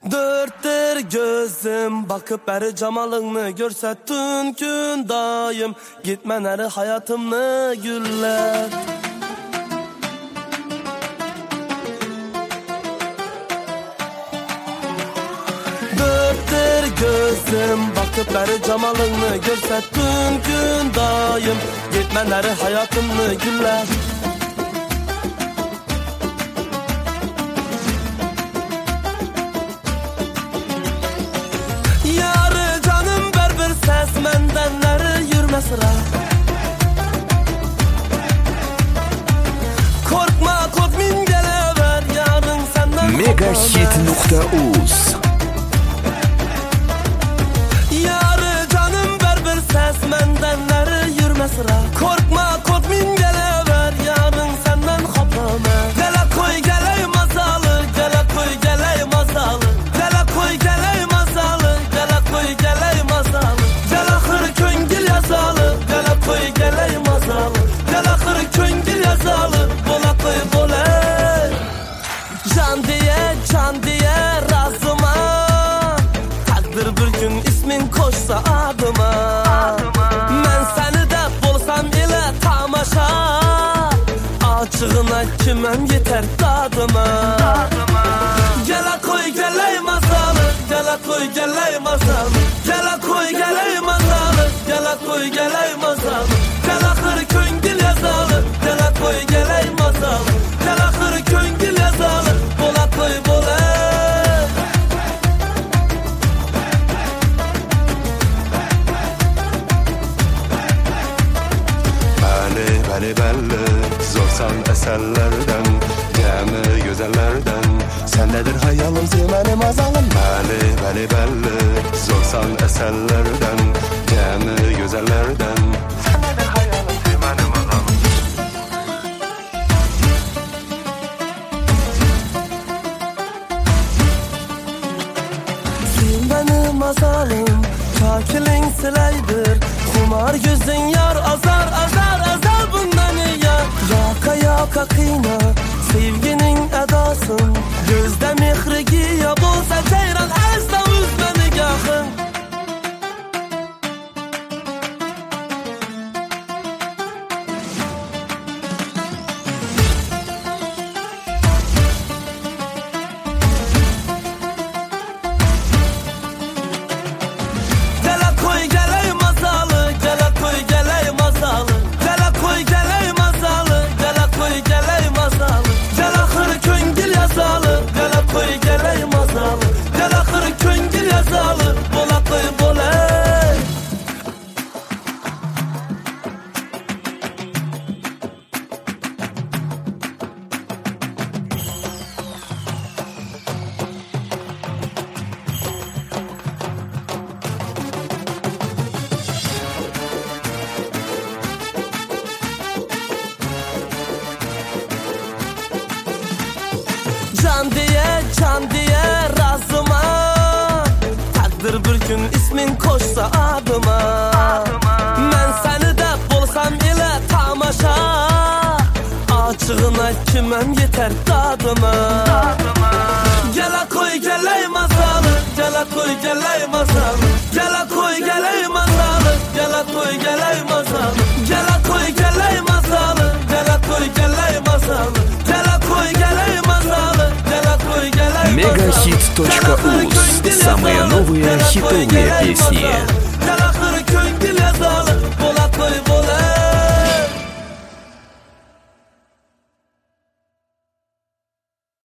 Dörttür gözüm bakıp beri camalını görsettün gün daim gitmen eri hayatımını güller. Dörttür gözüm bakıp beri camalını görsettün gün daim gitmen eri hayatımını güller. Yarı canım ver bir ses menden neri yürme sıra. Korkma korkmin gelever yarın senden Megahit.uz. Yarı canım ver bir ses menden neri yürme sıra. Korkma korkmin gelever yarın senden hoplama. Gele koy geley masalı, gele koy geley masalı, gele koy geley masalı, gele koy geley masalı, gele hır köngül yazalı, gele koy geley masalı, gele hır köngül yazalı, bola koy bola. Can diye razıma, takdir bir gün ismin koşsa adıma. Ben seni de bulsam ile tamaşa, açığına kimem yeter dadıma. Gele koy geley masalı, gele koy geley masalı, gele koy geley masalı, gele koy geley masalı, gele hır köngül yazalı, gele koy geley masalı, gele hır köngül yazalı, bola koy bola. Belli zorsan eserlerden, cemi güzellerden, sendedir hayalim zımenim azalım. Belli zorsan eserlerden, cemi güzellerden, sendedir hayalim zımenim azalım. Sen benim azalım, kakilin sileydir, kumar gözün yar azar bundan yar. Yaka kıyna sevginin edasın, gözde mihri giya bolsa ceyran ezda üzme nigahın. Gele koy geley masalı, gele koy geley masalı, gele koy geley masalı, gele koy geley masalı, gele hır köngül yazalı, gele koy geley masalı, gele hır köngül yazalı, bola koy bola. Can diye razıma, takdir bir gün ismin koşsa adıma. Ben seni de bulsam ile tamaşa, açığına kimem yeter dadıma. Gele koy geley masalı, gele koy geley masalı, gele koy geley masalı, gele koy geley masalı, gele koy geley masalı, gele koy geley masalı, gele koy geley masalı, gele koy geley masalı. Megahit.uz. Самые новые хитовые песни.